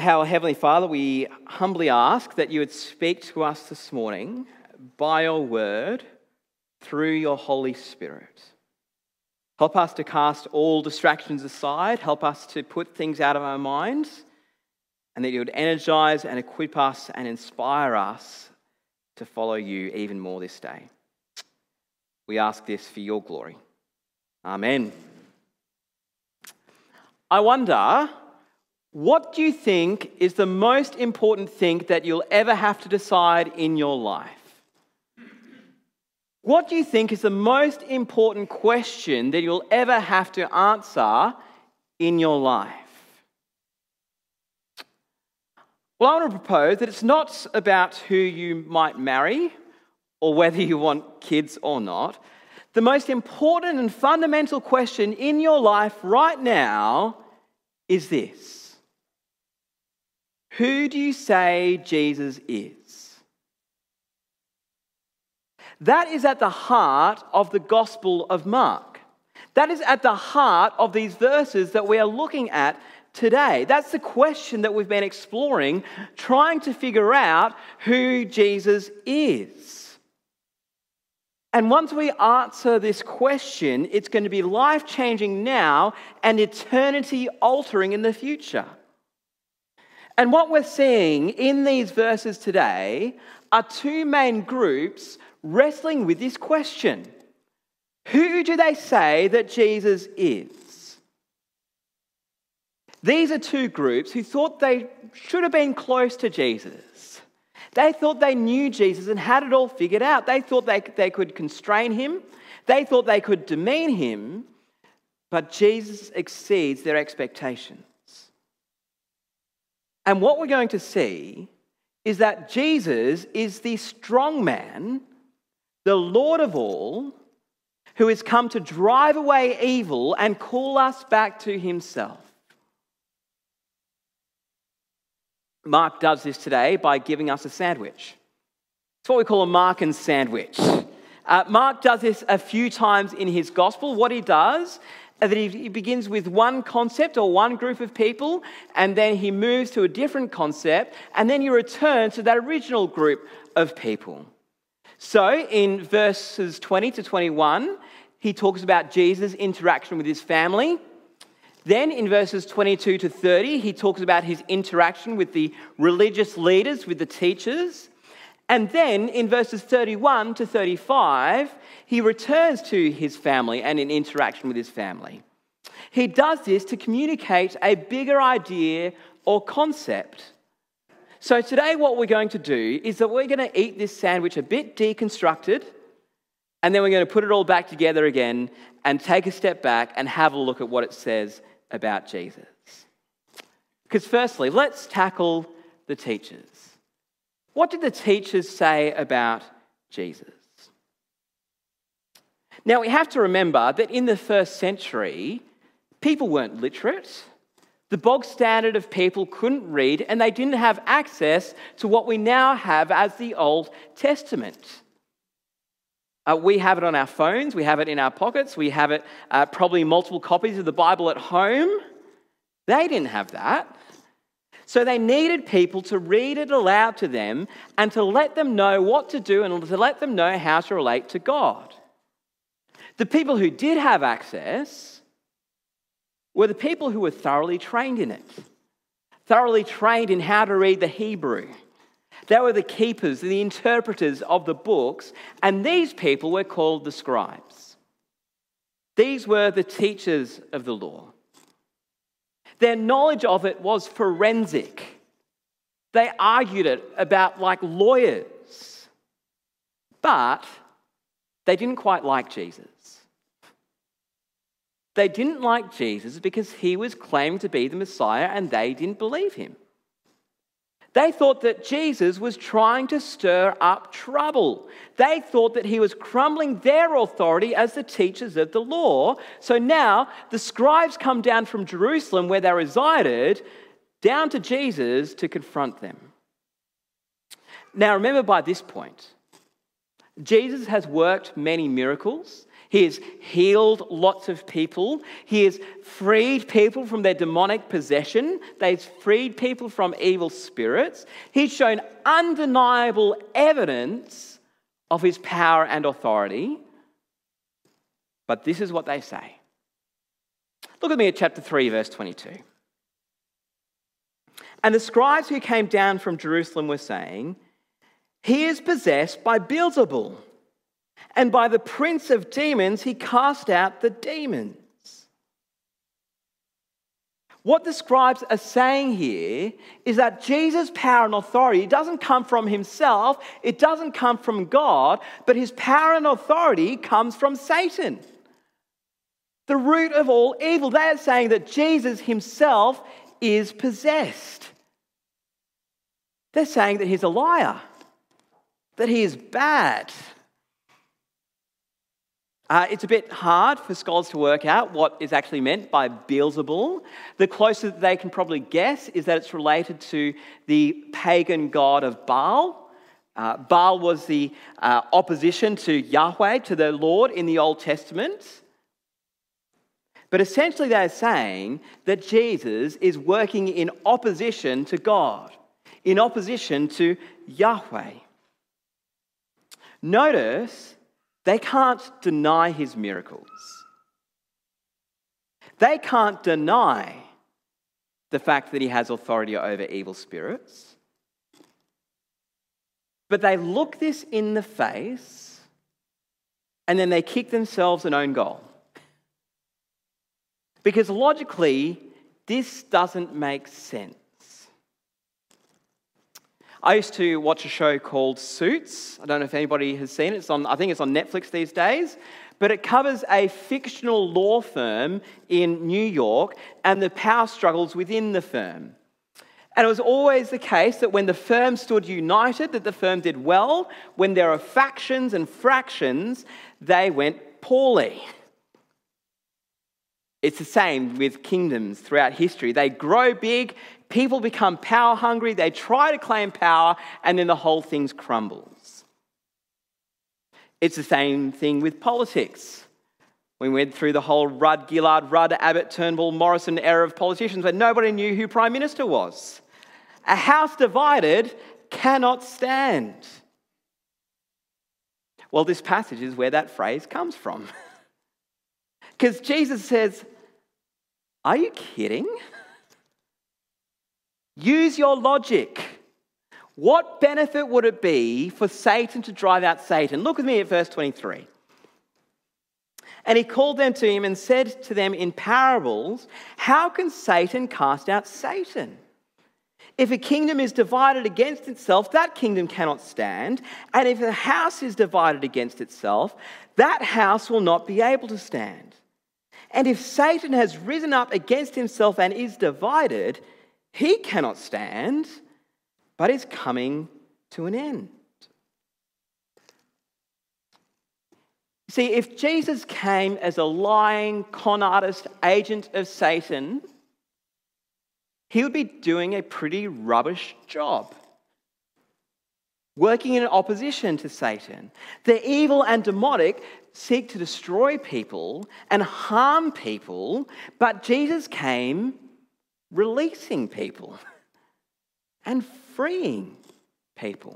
Our Heavenly Father, we humbly ask that you would speak to us this morning by your word through your Holy Spirit. Help us to cast all distractions aside. Help us to put things out of our minds, and that you would energize and equip us and inspire us to follow you even more this day. We ask this for your glory. Amen. I wonder, what do you think is the most important thing that you'll ever have to decide in your life? What do you think is the most important question that you'll ever have to answer in your life? Well, I want to propose that it's not about who you might marry or whether you want kids or not. The most important and fundamental question in your life right now is this: who do you say Jesus is? That is at the heart of the Gospel of Mark. That is at the heart of these verses that we are looking at today. That's the question that we've been exploring, trying to figure out who Jesus is. And once we answer this question, it's going to be life-changing now and eternity-altering in the future. And what we're seeing in these verses today are two main groups wrestling with this question. Who do they say that Jesus is? These are two groups who thought they should have been close to Jesus. They thought they knew Jesus and had it all figured out. They thought they could constrain him. They thought they could demean him. But Jesus exceeds their expectations. And what we're going to see is that Jesus is the strong man, the Lord of all, who has come to drive away evil and call us back to himself. Mark does this today by giving us a sandwich. It's what we call a Markan sandwich. Mark does this a few times in his gospel. What he does is that he begins with one concept or one group of people, and then he moves to a different concept, and then he returns to that original group of people. So in verses 20 to 21, he talks about Jesus' interaction with his family. Then in verses 22 to 30, he talks about his interaction with the religious leaders, with the teachers. And then in verses 31 to 35, he returns to his family and in interaction with his family. He does this to communicate a bigger idea or concept. So today what we're going to do is that we're going to eat this sandwich a bit deconstructed, and then we're going to put it all back together again and take a step back and have a look at what it says about Jesus. Because firstly, let's tackle the teachers. What did the teachers say about Jesus? Now we have to remember that in the first century, people weren't literate. The bog standard of people couldn't read, and they didn't have access to what we now have as the Old Testament. We have it on our phones, we have it in our pockets, we have it probably multiple copies of the Bible at home. They didn't have that. So they needed people to read it aloud to them and to let them know what to do and to let them know how to relate to God. The people who did have access were the people who were thoroughly trained in it, thoroughly trained in how to read the Hebrew. They were the keepers, the interpreters of the books, and these people were called the scribes. These were the teachers of the law. Their knowledge of it was forensic. They argued it about like lawyers. But they didn't quite like Jesus. They didn't like Jesus because he was claimed to be the Messiah and they didn't believe him. They thought that Jesus was trying to stir up trouble. They thought that he was crumbling their authority as the teachers of the law. So now the scribes come down from Jerusalem, where they resided, down to Jesus to confront them. Now remember, by this point, Jesus has worked many miracles. He has healed lots of people. He has freed people from their demonic possession. They've freed people from evil spirits. He's shown undeniable evidence of his power and authority. But this is what they say. Look at me at chapter 3, verse 22. And the scribes who came down from Jerusalem were saying, "He is possessed by Beelzebul, and by the prince of demons he cast out the demons." What the scribes are saying here is that Jesus' power and authority doesn't come from himself, it doesn't come from God, but his power and authority comes from Satan, the root of all evil. They are saying that Jesus himself is possessed. They're saying that he's a liar, that he is bad. It's a bit hard for scholars to work out what is actually meant by Beelzebul. The closest they can probably guess is that it's related to the pagan god of Baal. Baal was the opposition to Yahweh, to the Lord in the Old Testament. But essentially they're saying that Jesus is working in opposition to God, in opposition to Yahweh. Notice, they can't deny his miracles. They can't deny the fact that he has authority over evil spirits. But they look this in the face and then they kick themselves an own goal. Because logically, this doesn't make sense. I used to watch a show called Suits. I don't know if anybody has seen it. I think it's on Netflix these days. But it covers a fictional law firm in New York and the power struggles within the firm. And it was always the case that when the firm stood united, that the firm did well. When there are factions and fractions, they went poorly. It's the same with kingdoms throughout history. They grow big, people become power hungry, they try to claim power, and then the whole thing crumbles. It's the same thing with politics. We went through the whole Rudd, Gillard, Rudd, Abbott, Turnbull, Morrison era of politicians where nobody knew who Prime Minister was. A house divided cannot stand. Well, this passage is where that phrase comes from. Because Jesus says, "Are you kidding? Use your logic. What benefit would it be for Satan to drive out Satan?" Look with me at verse 23. "And he called them to him and said to them in parables, 'How can Satan cast out Satan? If a kingdom is divided against itself, that kingdom cannot stand. And if a house is divided against itself, that house will not be able to stand. And if Satan has risen up against himself and is divided, he cannot stand, but is coming to an end.'" See, if Jesus came as a lying, con artist, agent of Satan, he would be doing a pretty rubbish job, working in opposition to Satan. The evil and demonic seek to destroy people and harm people, but Jesus came releasing people and freeing people.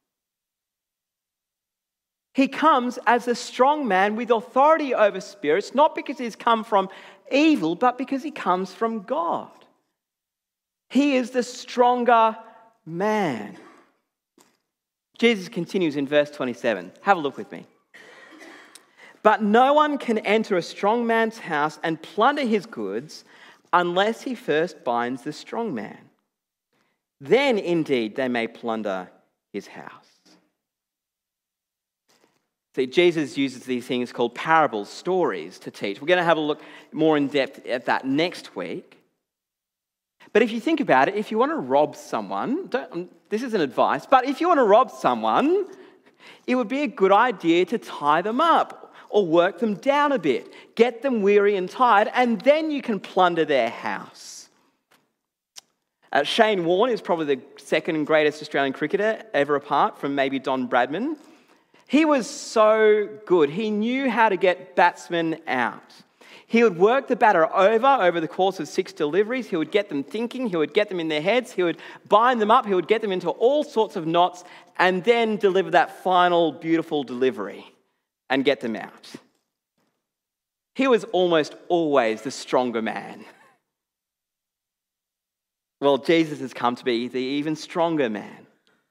He comes as a strong man with authority over spirits, not because he's come from evil, but because he comes from God. He is the stronger man. Jesus continues in verse 27. Have a look with me. "But no one can enter a strong man's house and plunder his goods unless he first binds the strong man. Then indeed they may plunder his house." See, Jesus uses these things called parables, stories, to teach. We're going to have a look more in depth at that next week. But if you think about it, if you want to rob someone, this isn't advice, but if you want to rob someone, it would be a good idea to tie them up or work them down a bit, get them weary and tired, and then you can plunder their house. Shane Warne is probably the second greatest Australian cricketer ever apart from maybe Don Bradman. He was so good. He knew how to get batsmen out. He would work the batter over the course of 6 deliveries. He would get them thinking. He would get them in their heads. He would bind them up. He would get them into all sorts of knots and then deliver that final beautiful delivery and get them out. He was almost always the stronger man. Well, Jesus has come to be the even stronger man,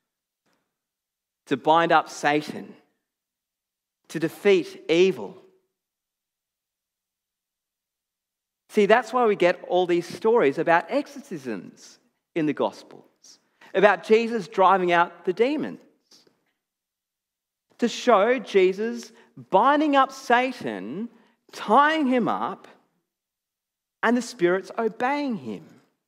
to bind up Satan, to defeat evil. See, that's why we get all these stories about exorcisms in the Gospels, about Jesus driving out the demons, to show Jesus binding up Satan, tying him up, and the spirits obeying him.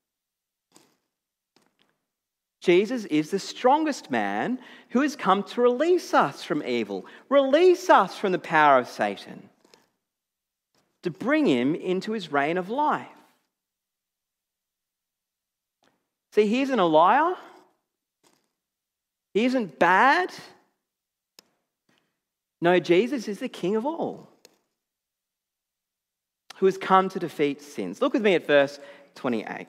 Jesus is the strongest man who has come to release us from evil, release us from the power of Satan, to bring him into his reign of life. See, he isn't a liar. He isn't bad. No, Jesus is the King of all, who has come to defeat sins. Look with me at verse 28.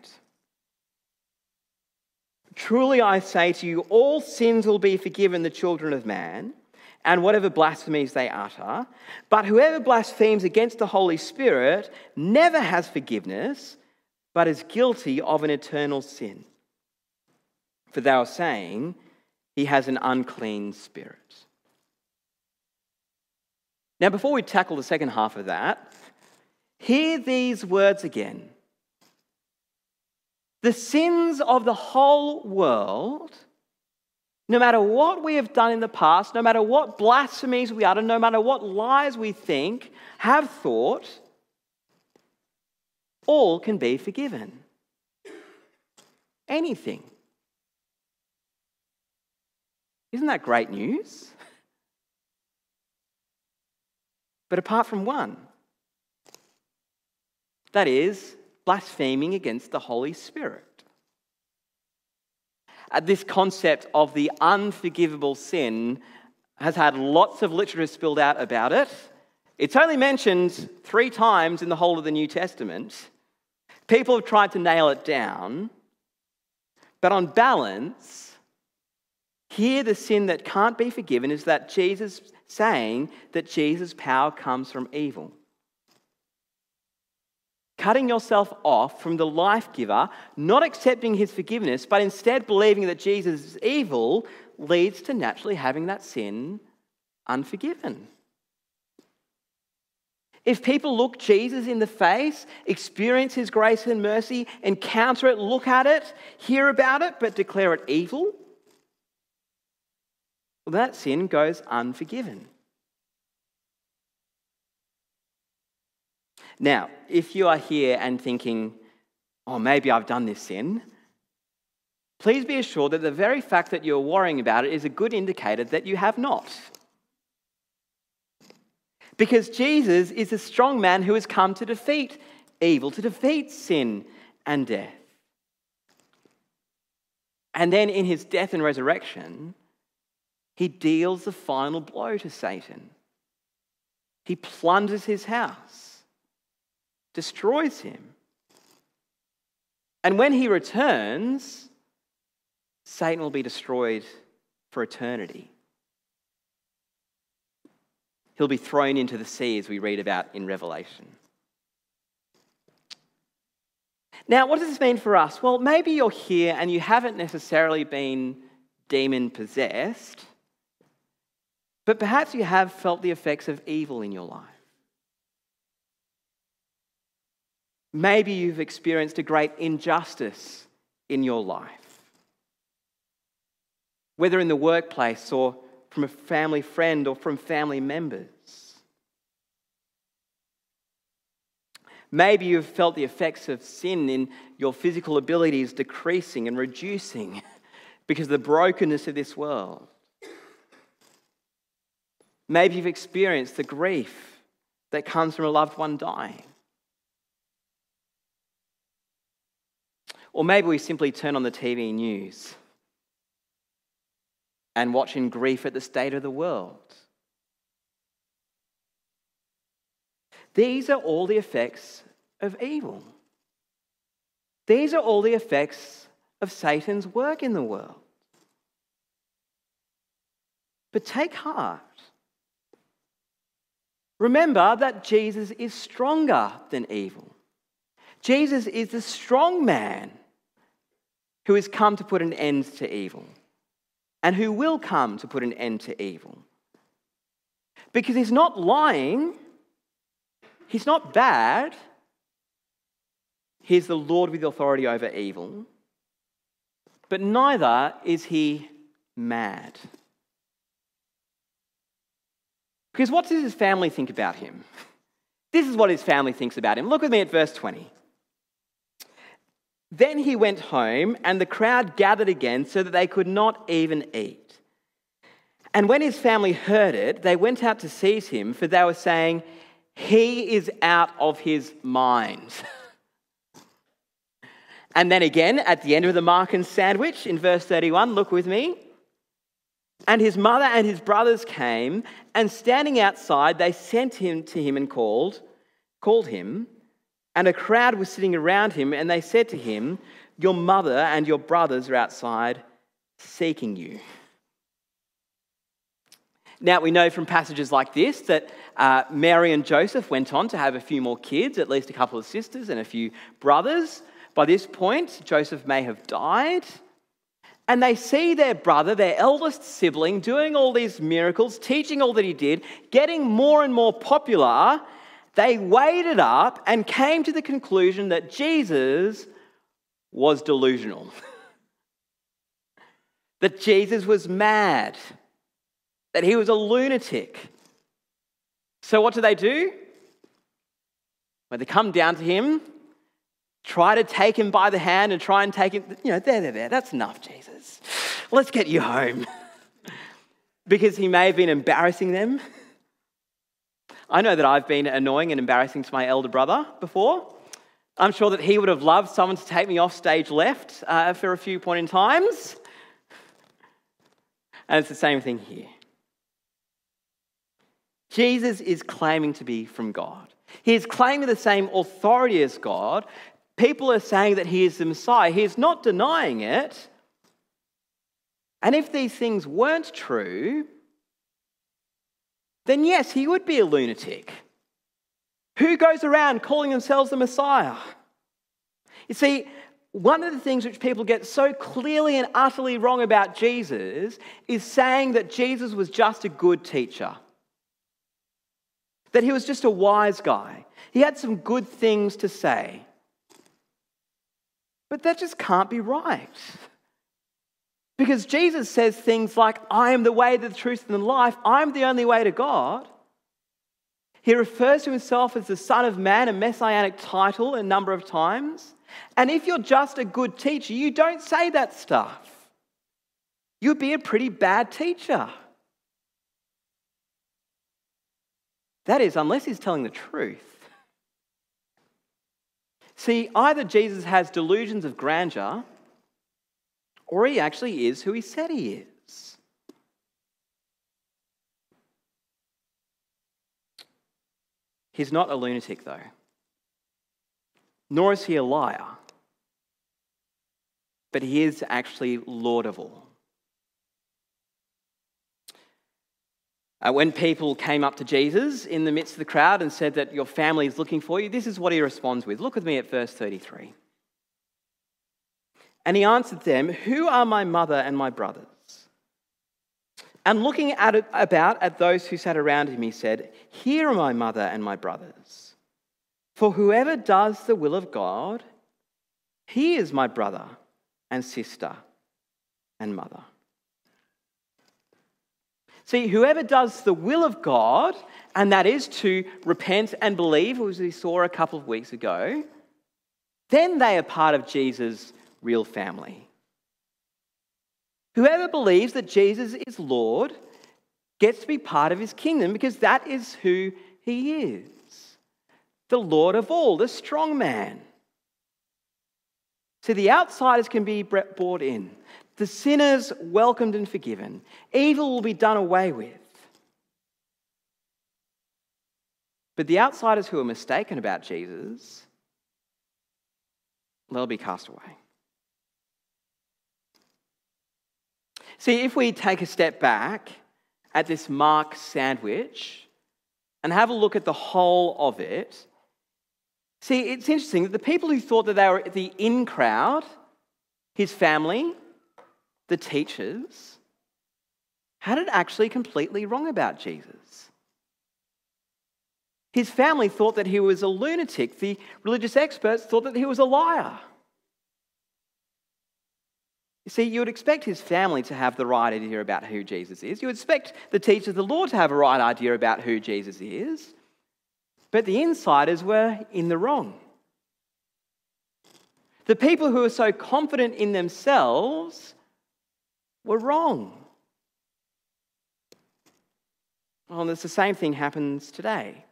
Truly I say to you, all sins will be forgiven the children of man, and whatever blasphemies they utter. But whoever blasphemes against the Holy Spirit never has forgiveness, but is guilty of an eternal sin. For they are saying he has an unclean spirit. Now, before we tackle the second half of that, hear these words again. The sins of the whole world, no matter what we have done in the past, no matter what blasphemies we utter, no matter what lies we think, have thought, all can be forgiven. Anything. Isn't that great news? But apart from one, that is, blaspheming against the Holy Spirit. This concept of the unforgivable sin has had lots of literature spilled out about it. It's only mentioned 3 times in the whole of the New Testament. People have tried to nail it down, but on balance, here the sin that can't be forgiven is that Jesus saying that Jesus' power comes from evil. Cutting yourself off from the life giver, not accepting his forgiveness, but instead believing that Jesus is evil, leads to naturally having that sin unforgiven. If people look Jesus in the face, experience his grace and mercy, encounter it, look at it, hear about it, but declare it evil, well, that sin goes unforgiven. Now, if you are here and thinking, oh, maybe I've done this sin, please be assured that the very fact that you're worrying about it is a good indicator that you have not. Because Jesus is a strong man who has come to defeat evil, to defeat sin and death. And then in his death and resurrection, he deals the final blow to Satan. He plunders his house, destroys him. And when he returns, Satan will be destroyed for eternity. He'll be thrown into the sea, as we read about in Revelation. Now, what does this mean for us? Well, maybe you're here and you haven't necessarily been demon-possessed, but perhaps you have felt the effects of evil in your life. Maybe you've experienced a great injustice in your life, whether in the workplace or from a family friend or from family members. Maybe you've felt the effects of sin in your physical abilities decreasing and reducing because of the brokenness of this world. Maybe you've experienced the grief that comes from a loved one dying. Or maybe we simply turn on the TV news and watch in grief at the state of the world These are all the effects of evil. These are all the effects of Satan's work in the world. But take heart. Remember that Jesus is stronger than evil. Jesus is the strong man who has come to put an end to evil and who will come to put an end to evil. Because he's not lying, he's not bad, he's the Lord with authority over evil, but neither is he mad. Because what does his family think about him? This is what his family thinks about him. Look with me at verse 20. Then he went home, and the crowd gathered again so that they could not even eat. And when his family heard it, they went out to seize him, for they were saying, "He is out of his mind." And then again, at the end of the Markan sandwich, in verse 31, look with me. And his mother and his brothers came, and standing outside, they sent him to him and called him. And a crowd was sitting around him, and they said to him, "Your mother and your brothers are outside seeking you." Now, we know from passages like this that Mary and Joseph went on to have a few more kids, at least a couple of sisters and a few brothers. By this point, Joseph may have died. And they see their brother, their eldest sibling, doing all these miracles, teaching all that he did, getting more and more popular. They weighed it up and came to the conclusion that Jesus was delusional. That Jesus was mad. That he was a lunatic. So what do? When they come down to him, try to take him by the hand and try and take him, there, that's enough, Jesus. Let's get you home. Because he may have been embarrassing them. I know that I've been annoying and embarrassing to my elder brother before. I'm sure that he would have loved someone to take me off stage left for a few point in times. And it's the same thing here. Jesus is claiming to be from God. He is claiming the same authority as God. People are saying that he is the Messiah. He is not denying it. And if these things weren't true, then yes, he would be a lunatic. Who goes around calling themselves the Messiah? You see, one of the things which people get so clearly and utterly wrong about Jesus is saying that Jesus was just a good teacher. That he was just a wise guy. He had some good things to say. But that just can't be right. Because Jesus says things like, "I am the way, the truth, and the life. I'm the only way to God." He refers to himself as the Son of Man, a messianic title, a number of times. And if you're just a good teacher, you don't say that stuff. You'd be a pretty bad teacher. That is, unless he's telling the truth. See, either Jesus has delusions of grandeur, or he actually is who he said he is. He's not a lunatic, though. Nor is he a liar. But he is actually Lord of all. When people came up to Jesus in the midst of the crowd and said that your family is looking for you, this is what he responds with. Look with me at verse 33. And he answered them, "Who are my mother and my brothers?" And looking about at those who sat around him, he said, "Here are my mother and my brothers. For whoever does the will of God, he is my brother and sister and mother." See, whoever does the will of God, and that is to repent and believe, as we saw a couple of weeks ago, then they are part of Jesus' real family. Whoever believes that Jesus is Lord gets to be part of his kingdom because that is who he is. The Lord of all, the strong man. See, the outsiders can be brought in. The sinners welcomed and forgiven. Evil will be done away with. But the outsiders who are mistaken about Jesus, they'll be cast away. See, if we take a step back at this Mark sandwich and have a look at the whole of it, see, it's interesting that the people who thought that they were the in crowd, his family, the teachers, had it actually completely wrong about Jesus. His family thought that he was a lunatic. The religious experts thought that he was a liar. You see, you would expect his family to have the right idea about who Jesus is. You would expect the teachers of the law to have a right idea about who Jesus is. But the insiders were in the wrong. The people who were so confident in themselves were wrong. Well, and it's the same thing happens today.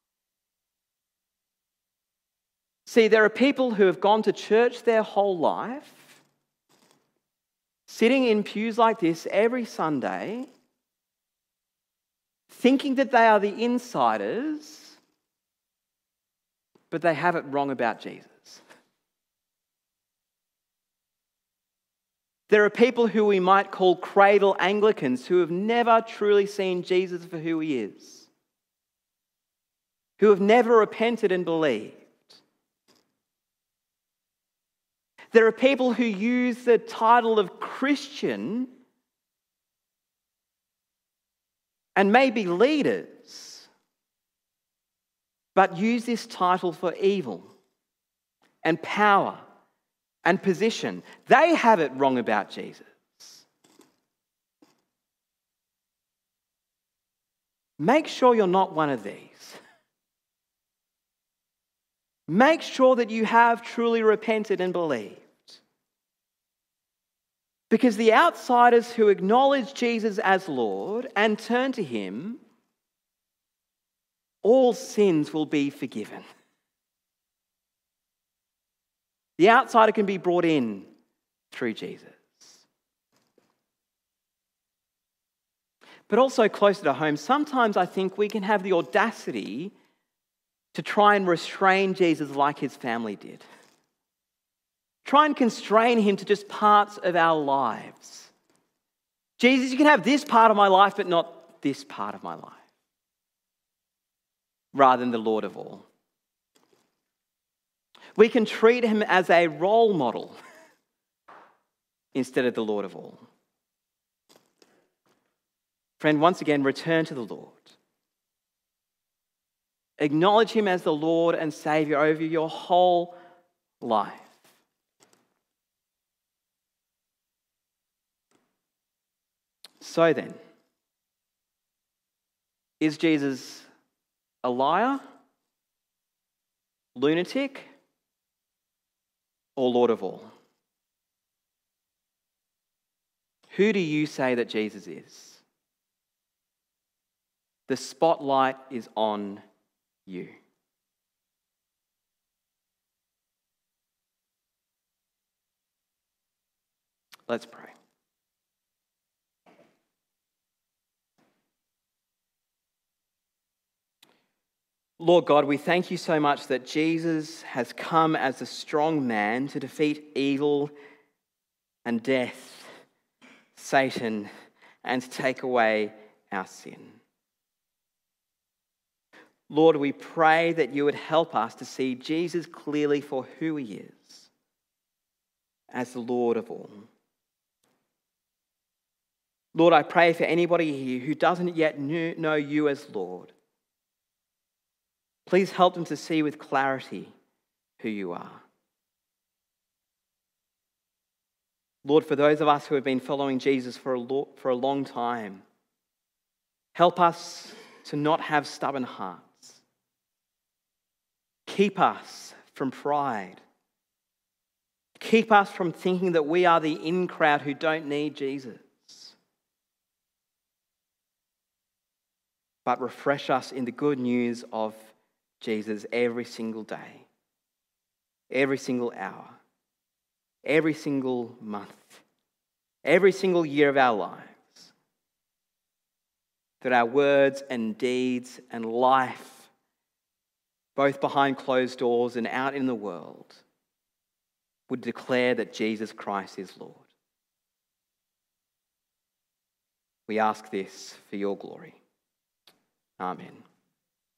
See, there are people who have gone to church their whole life, sitting in pews like this every Sunday, thinking that they are the insiders, but they have it wrong about Jesus. There are people who we might call cradle Anglicans who have never truly seen Jesus for who he is, who have never repented and believed. There are people who use the title of Christian and may be leaders, but use this title for evil and power and position. They have it wrong about Jesus. Make sure you're not one of these. Make sure that you have truly repented and believed. Because the outsiders who acknowledge Jesus as Lord and turn to him, all sins will be forgiven. The outsider can be brought in through Jesus. But also closer to home, sometimes I think we can have the audacity to try and restrain Jesus like his family did. Try and constrain him to just parts of our lives. Jesus, you can have this part of my life, but not this part of my life. Rather than the Lord of all. We can treat him as a role model instead of the Lord of all. Friend, once again, return to the Lord. Acknowledge him as the Lord and Saviour over your whole life. So then, is Jesus a liar, lunatic, or Lord of all? Who do you say that Jesus is? The spotlight is on you. Let's pray. Lord God, we thank you so much that Jesus has come as a strong man to defeat evil and death, Satan, and to take away our sin. Lord, we pray that you would help us to see Jesus clearly for who he is, as the Lord of all. Lord, I pray for anybody here who doesn't yet know you as Lord. Please help them to see with clarity who you are. Lord, for those of us who have been following Jesus for a long time, help us to not have stubborn hearts. Keep us from pride. Keep us from thinking that we are the in crowd who don't need Jesus. But refresh us in the good news of Jesus every single day, every single hour, every single month, every single year of our lives. That our words and deeds and life both behind closed doors and out in the world, would declare that Jesus Christ is Lord. We ask this for your glory. Amen.